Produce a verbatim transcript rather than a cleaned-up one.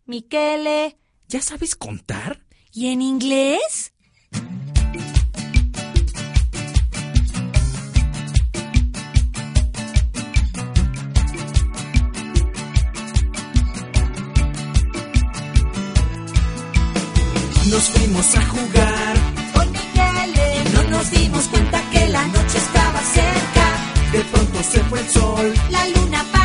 Michele. ¿Ya sabes contar? ¿Y en inglés? Nos fuimos a jugar con Michele y no nos dimos cuenta que la noche estaba cerca. De pronto se fue el sol, la luna